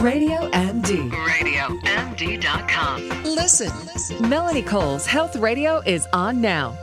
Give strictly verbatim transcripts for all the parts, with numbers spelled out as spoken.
Radio M D. radio m d dot com. Listen. Melanie Cole's Health Radio is on now.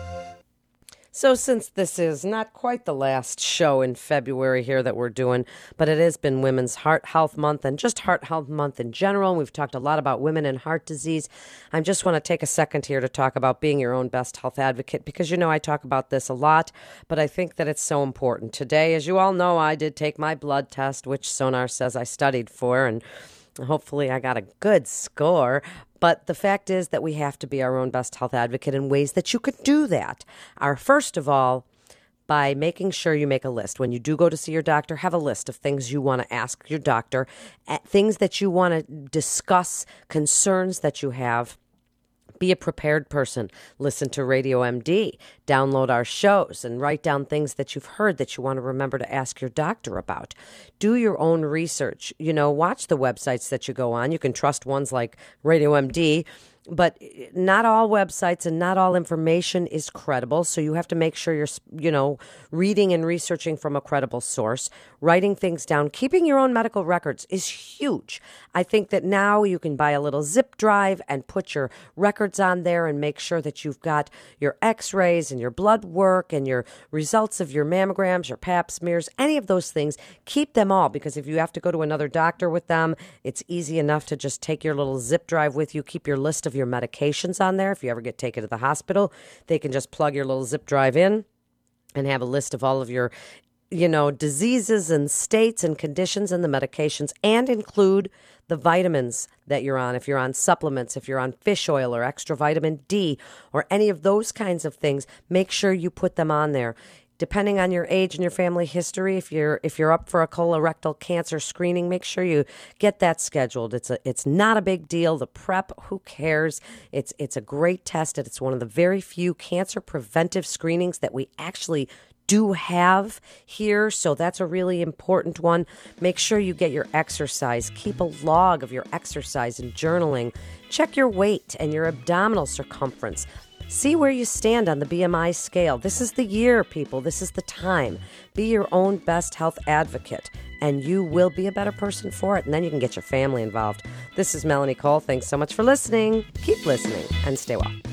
So since this is not quite the last show in February here that we're doing, but it has been Women's Heart Health Month and just Heart Health Month in general, we've talked a lot about women and heart disease. I just want to take a second here to talk about being your own best health advocate because, you know, I talk about this a lot, but I think that it's so important. Today, as you all know, I did take my blood test, which Sonar says I studied for, and hopefully I got a good score. But the fact is that we have to be our own best health advocate in ways that you could do that. Are first of all, by making sure you make a list. When you do go to see your doctor, have a list of things you want to ask your doctor, things that you want to discuss, concerns that you have. Be a prepared person. Listen to Radio M D. Download our shows and write down things that you've heard that you want to remember to ask your doctor about. Do your own research. You know, watch the websites that you go on. You can trust ones like Radio M D, but not all websites and not all information is credible. So you have to make sure you're, you know, reading and researching from a credible source, writing things down. Keeping your own medical records is huge. I think that now you can buy a little zip drive and put your records on there and make sure that you've got your x-rays and your blood work and your results of your mammograms, your pap smears, any of those things. Keep them all, because if you have to go to another doctor with them, it's easy enough to just take your little zip drive with you. Keep your list of your medications on there. If you ever get taken to the hospital, they can just plug your little zip drive in and have a list of all of your, you know, diseases and states and conditions and the medications, and include the vitamins that you're on. If you're on supplements, if you're on fish oil or extra vitamin D or any of those kinds of things, make sure you put them on there. Depending on your age and your family history, if you're if you're up for a colorectal cancer screening, make sure you get that scheduled. It's a it's not a big deal. The PrEP, who cares? It's it's a great test, and it's one of the very few cancer preventive screenings that we actually do have here, so that's a really important one. Make sure you get your exercise. Keep a log of your exercise and journaling. Check your weight and your abdominal circumference. See where you stand on the B M I scale. This is the year, people. This is the time. Be your own best health advocate, and you will be a better person for it, and then you can get your family involved. This is Melanie Cole. Thanks so much for listening. Keep listening, and stay well.